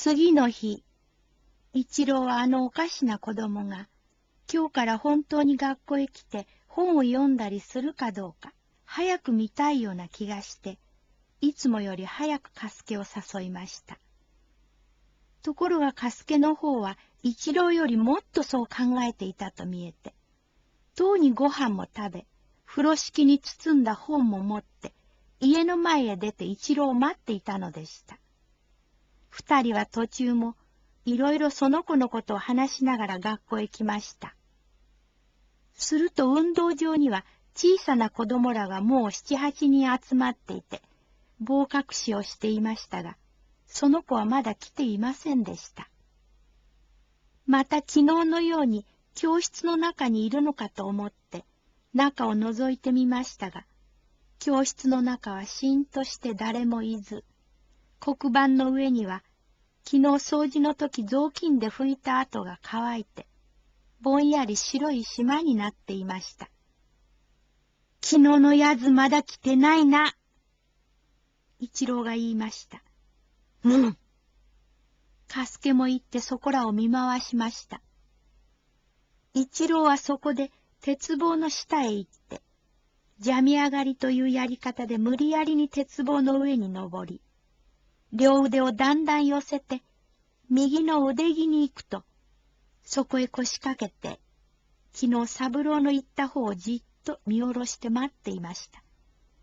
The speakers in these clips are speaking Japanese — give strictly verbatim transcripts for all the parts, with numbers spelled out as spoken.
次の日、一郎はあのおかしな子供が、今日から本当に学校へ来て本を読んだりするかどうか、早く見たいような気がして、いつもより早くカスケを誘いました。ところがカスケの方は一郎よりもっとそう考えていたと見えて、とうにご飯も食べ、風呂敷に包んだ本も持って、家の前へ出て一郎を待っていたのでした。二人は途中もいろいろその子のことを話しながら学校へ来ました。すると運動場には小さな子供らがもう七八人集まっていて、棒隠しをしていましたが、その子はまだ来ていませんでした。また昨日のように教室の中にいるのかと思って中を覗いてみましたが、教室の中はしんとして誰もいず、黒板の上には昨日掃除の時雑巾で拭いた跡が乾いて、ぼんやり白い島になっていました。昨日のやつまだ来てないな、一郎が言いました。うん。カスケも言ってそこらを見回しました。一郎はそこで鉄棒の下へ行って、じゃみ上がりというやり方で無理やりに鉄棒の上に登り、両腕をだんだん寄せて、右の腕木に行くと、そこへ腰掛けて、昨日三郎の行った方をじっと見下ろして待っていました。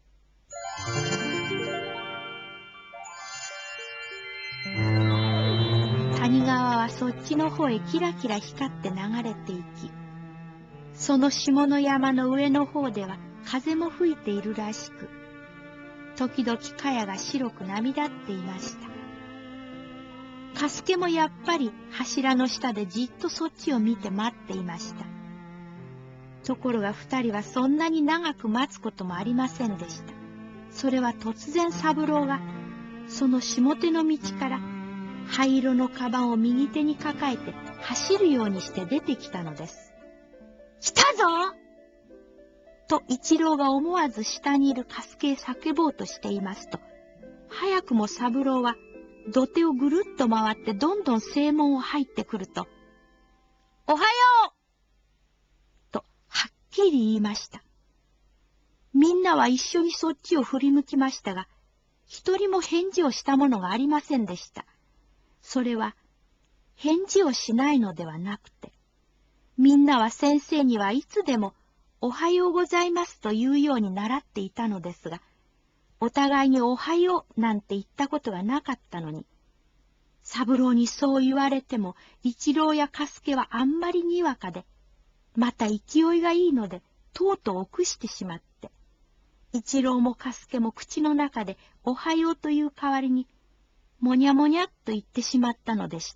谷川はそっちの方へキラキラ光って流れていき、その下の山の上の方では風も吹いているらしく、時々茅が白く波立っていました。カスケもやっぱり柱の下でじっとそっちを見て待っていました。ところが二人はそんなに長く待つこともありませんでした。それは突然三郎がその下手の道から灰色のカバンを右手に抱えて走るようにして出てきたのです。来たぞと一郎が思わず下にいるカスケへ叫ぼうとしていますと、早くも三郎は土手をぐるっと回ってどんどん正門を入ってくると、おはようとはっきり言いました。みんなは一緒にそっちを振り向きましたが、一人も返事をしたものがありませんでした。それは返事をしないのではなくて、みんなは先生にはいつでもおはようございますというように習っていたのですが、お互いにおはようなんて言ったことがなかったのに、三郎にそう言われても一郎やカスケはあんまりにわかで、また勢いがいいのでとうとう臆してしまって、一郎もカスケも口の中でおはようという代わりにもにゃもにゃっと言ってしまったのでした。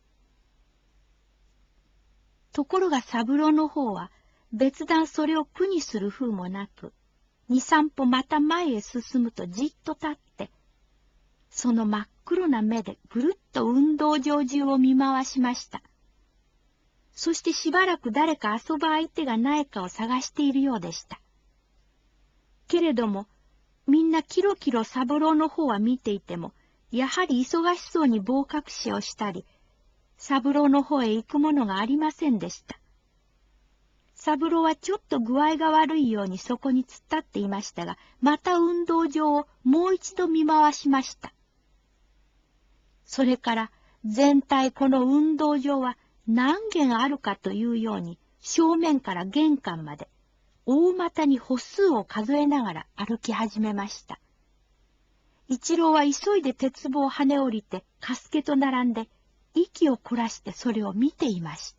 ところが三郎の方は別段それを苦にする風もなく、二三歩また前へ進むとじっと立って、その真っ黒な目でぐるっと運動場中を見回しました。そしてしばらく誰か遊ぶ相手がないかを探しているようでした。けれども、みんなキロキロ三郎の方は見ていても、やはり忙しそうに棒隠しをしたり、三郎の方へ行くものがありませんでした。三郎はちょっと具合が悪いようにそこに突っ立っていましたが、また運動場をもう一度見回しました。それから全体この運動場は何軒あるかというように、正面から玄関まで大股に歩数を数えながら歩き始めました。一郎は急いで鉄棒を跳ね降りて、カスケと並んで、息を凝らしてそれを見ていました。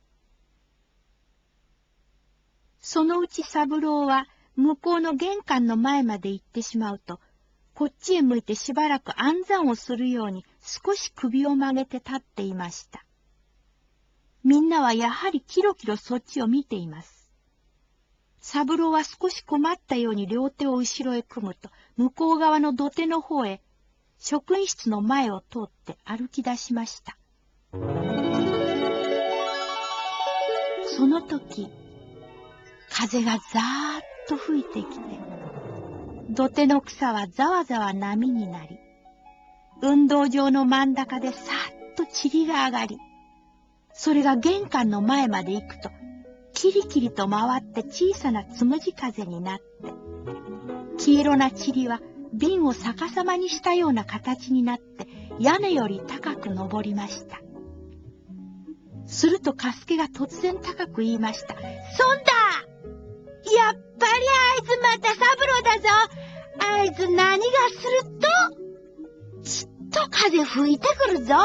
そのうち三郎は向こうの玄関の前まで行ってしまうと、こっちへ向いてしばらく暗算をするように少し首を曲げて立っていました。みんなはやはりキロキロそっちを見ています。三郎は少し困ったように両手を後ろへ組むと、向こう側の土手の方へ、職員室の前を通って歩き出しました。その時、風がざーっと吹いてきて、土手の草はざわざわ波になり、 運動場の真ん中でさっと塵が上がり、それが玄関の前まで行くと、キリキリと回って小さなつむじ風になって、黄色な塵は瓶を逆さまにしたような形になって屋根より高く登りました。するとカスケが突然高く言いました。そんだ！やっぱりあいつまた三郎だぞ！あいつ何がすると、ちっと風吹いてくるぞ！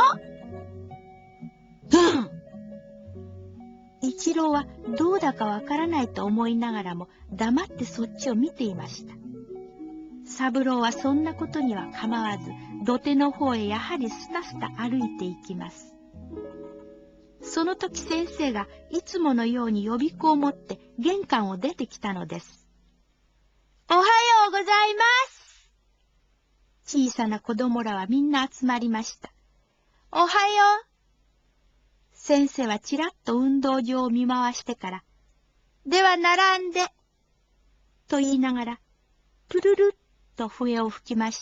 うん！一郎はどうだかわからないと思いながらも黙ってそっちを見ていました。三郎はそんなことには構わず土手の方へやはりスタスタ歩いていきます。その時先生がいつものように予備校を持って玄関を出てきたのです。おはようございます。小さな子供らはみんな集まりました。おはよう。先生はちらっと運動場を見回してから、では並んで、と言いながら、プルルッと笛を吹きました。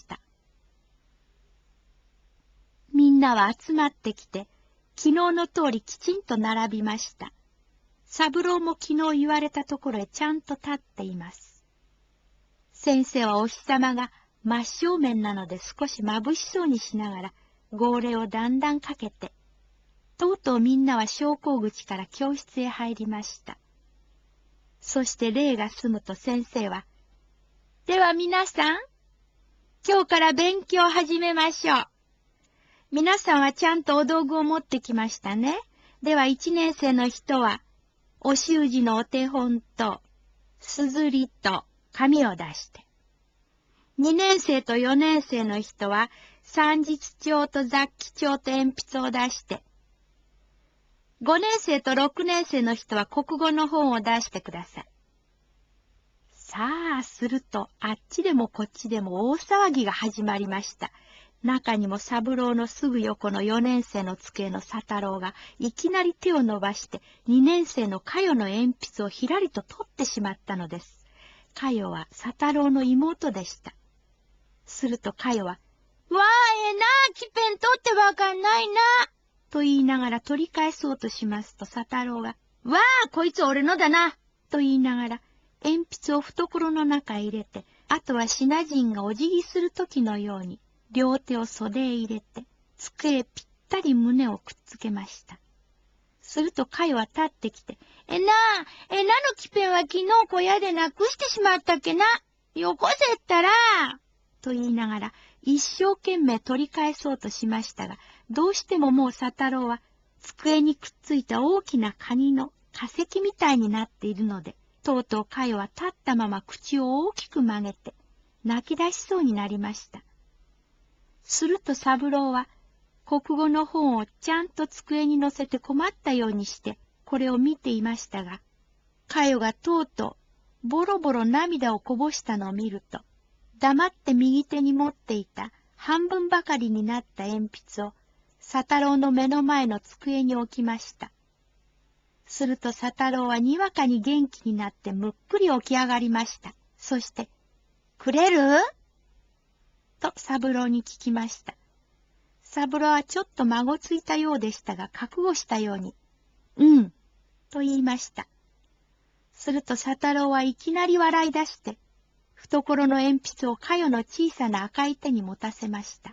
みんなは集まってきて、昨日の通りきちんと並びました。三郎も昨日言われたところへちゃんと立っています。先生はお日様が真正面なので少し眩しそうにしながら号令をだんだんかけて、とうとうみんなは昇降口から教室へ入りました。そして礼が済むと先生は、では皆さん、今日から勉強を始めましょう。皆さんはちゃんとお道具を持ってきましたね。では一年生の人は、お習字のお手本と、すずりと紙を出して。二年生と四年生の人は、三日帳と雑記帳と鉛筆を出して。五年生と六年生の人は国語の本を出してください。さあ、すると、あっちでもこっちでも大騒ぎが始まりました。中にも三郎のすぐ横の四年生の机の佐太郎がいきなり手を伸ばして二年生の佳代の鉛筆をひらりと取ってしまったのです。佳代は佐太郎の妹でした。すると佳代は、わあ、ええなあ、きぺん取ってわかんないな、と言いながら取り返そうとしますと佐太郎が、わあ、こいつ俺のだな、と言いながら鉛筆を懐の中へ入れて、あとはシナ人がお辞儀するときのように、両手を袖へ入れて、机へぴったり胸をくっつけました。すると佳代は立ってきて、えなあ、えなのきぺんは昨日小屋でなくしてしまったっけな。よこせったら、と言いながら一生懸命取り返そうとしましたが、どうしてももう佐太郎は机にくっついた大きなカニの化石みたいになっているので、とうとう佳代は立ったまま口を大きく曲げて、泣き出しそうになりました。すると三郎は、国語の本をちゃんと机に乗せて困ったようにして、これを見ていましたが、佳代がとうとう、ボロボロ涙をこぼしたのを見ると、黙って右手に持っていた半分ばかりになった鉛筆を、佐太郎の目の前の机に置きました。すると佐太郎はにわかに元気になってむっくり起き上がりました。そして、くれる？と三郎に聞きました。三郎はちょっと孫ついたようでしたが、覚悟したように、うん、と言いました。すると佐太郎はいきなり笑い出して、懐の鉛筆を佳代の小さな赤い手に持たせました。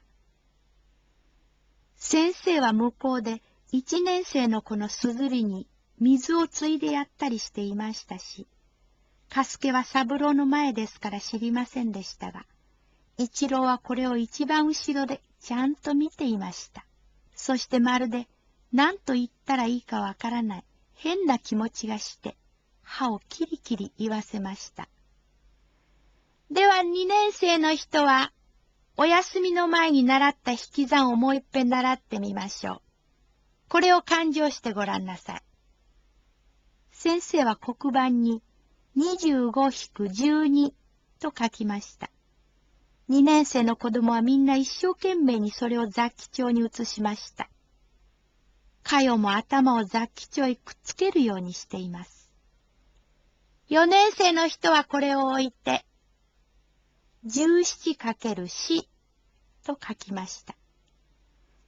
先生は向こうで一年生の子のすずりに水をついでやったりしていましたし、嘉助は三郎の前ですから知りませんでしたが、一郎はこれを一番後ろでちゃんと見ていました。そしてまるで何と言ったらいいかわからない変な気持ちがして、歯をキリキリ言わせました。では二年生の人は、お休みの前に習った引き算をもう一遍習ってみましょう。これを勘定してごらんなさい。先生は黒板ににじゅうごひくじゅうにと書きました。二年生の子供はみんな一生懸命にそれを雑記帳に移しました。佳代も頭を雑記帳へくっつけるようにしています。四年生の人はこれを置いて、じゅうななかけるよんと書きました。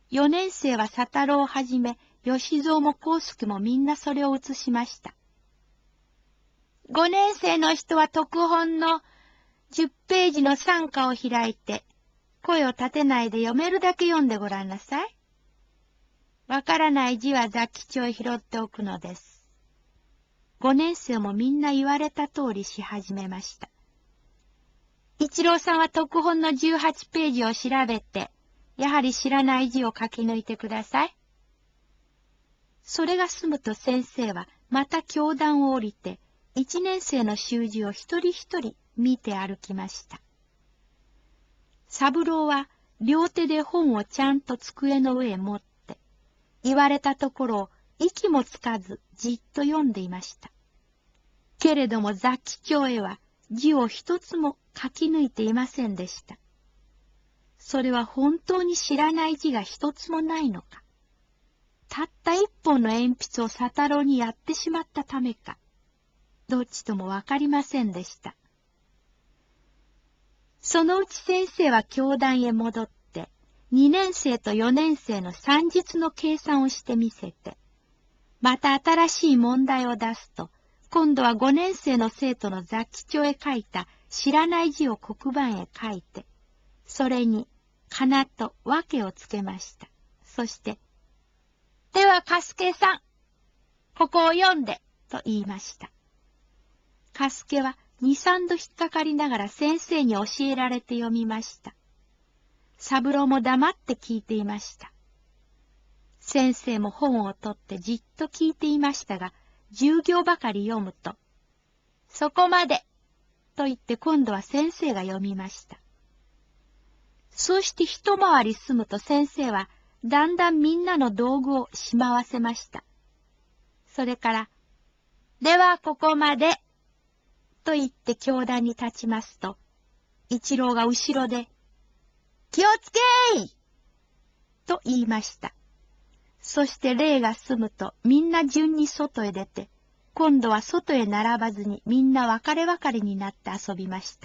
四年生は佐太郎をはじめ、吉蔵も幸助もみんなそれを写しました。五年生の人は特本の十ページの参加を開いて、声を立てないで読めるだけ読んでごらんなさい。わからない字は雑記帳へ拾っておくのです。五年生もみんな言われた通りし始めました。一郎さんは特本の十八ページを調べて、やはり知らない字を書き抜いてください。それが済むと先生はまた教壇を降りて、一年生の習字を一人一人見て歩きました。三郎は両手で本をちゃんと机の上へ持って、言われたところを息もつかずじっと読んでいました。けれども雑記帳へは字を一つも書き抜いていませんでした。それは本当に知らない字が一つもないのか、たった一本の鉛筆を佐太郎にやってしまったためか、どっちともわかりませんでした。そのうち先生は教壇へ戻って、二年生と四年生の算術の計算をしてみせて、また新しい問題を出すと、今度は五年生の生徒の雑記帳へ書いた知らない字を黒板へ書いて、それにかなと訳をつけました。そして、では、かすけさん、ここを読んで、と言いました。かすけは二三度引っかかりながら先生に教えられて読みました。三郎も黙って聞いていました。先生も本を取ってじっと聞いていましたが、十行ばかり読むと、そこまで、と言って今度は先生が読みました。そうして一回り済むと先生は、だんだんみんなの道具をしまわせました。それから、ではここまで、と言って教壇に立ちますと、一郎が後ろで、気をつけーと言いました。そして礼が済むとみんな順に外へ出て、今度は外へ並ばずにみんな別れ別れになって遊びました。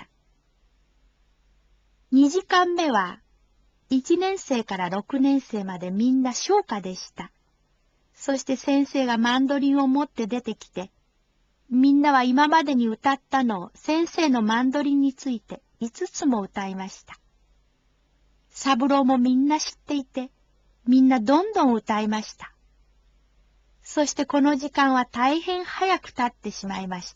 二時間目は、一年生から六年生までみんな唱歌でした。そして先生がマンドリンを持って出てきて、みんなは今までに歌ったのを先生のマンドリンについて五つも歌いました。三郎もみんな知っていて、みんなどんどん歌いました。そしてこの時間は大変早く経ってしまいました。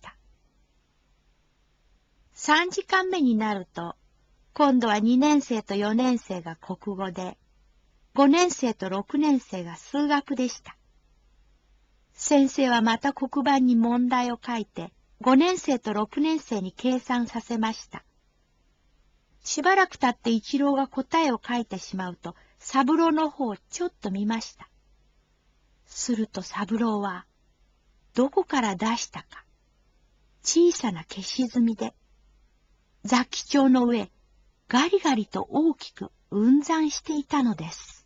三時間目になると、今度は二年生と四年生が国語で、五年生と六年生が数学でした。先生はまた黒板に問題を書いて、五年生と六年生に計算させました。しばらく経って一郎が答えを書いてしまうと、三郎の方をちょっと見ました。すると三郎は、どこから出したか、小さな消し墨で、雑記帳の上、ガリガリと大きく雲山していたのです。